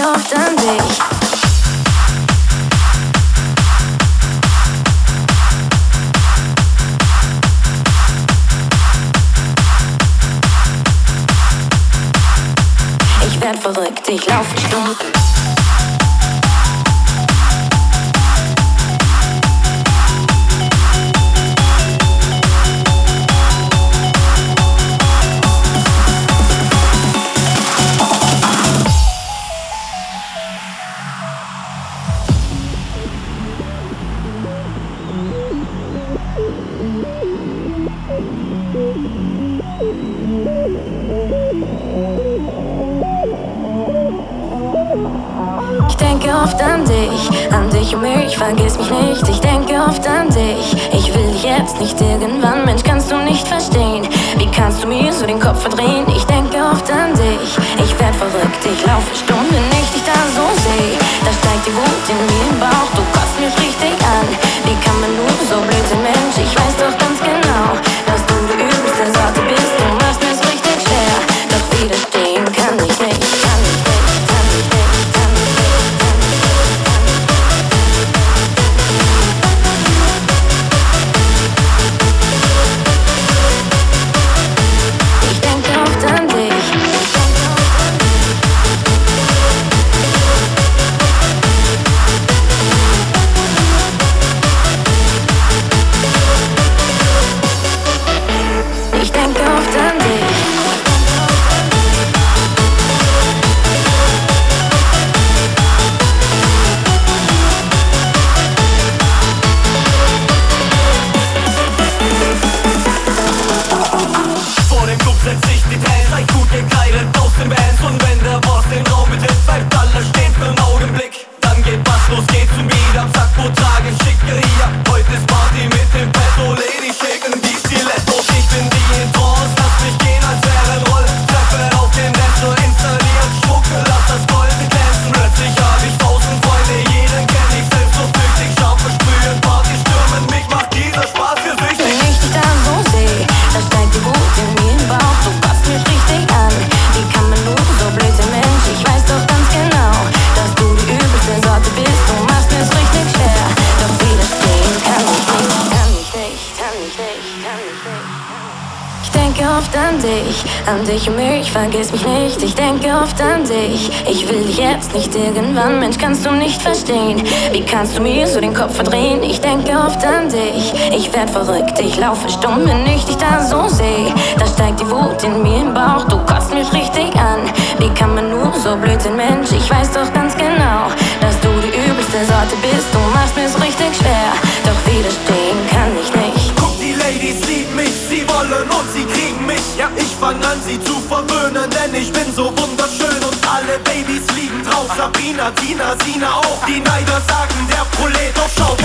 oft an dich. Ich werd verrückt, ich laufe stumm. Ich denke oft an dich und mich, vergiss mich nicht. Ich denke oft an dich, ich will dich jetzt nicht irgendwann. Mensch, kannst du nicht verstehen, wie kannst du mir so den Kopf verdrehen? Ich denke oft an dich, ich werd verrückt, ich laufe stumm, wenn ich dich da so seh. Da steigt die Wut in mir im Bauch, du kotzt mich richtig an. Wie kann man nur so blöd sein, Mensch? Ich weiß doch ganz genau, dass du die übelste Sorte bist. Du machst mir's richtig schwer, doch widerstehen kann ich nicht. An dich und mich, vergiss mich nicht. Ich denke oft an dich, ich will dich jetzt nicht irgendwann. Mensch, kannst du nicht verstehen, wie kannst du mir so den Kopf verdrehen? Ich denke oft an dich, ich werd verrückt, ich laufe stumm, wenn ich dich da so seh. Da steigt die Wut in mir im Bauch, du kotzt mich richtig an. Wie kann man nur so blöd sein, Mensch? Ich weiß doch ganz genau, dass du die übelste Sorte bist. Du machst mir's richtig schwer, doch widerstehen kann ich nicht. Guck, die Ladies lieben mich, sie wollen und sie kriegen mich. Ja, ich fang an, sie zu verwöhnen, denn ich bin so wunderschön und alle Babys liegen drauf. Sabrina, Tina, Sina auch. Die Neider sagen, der Prolet, doch schau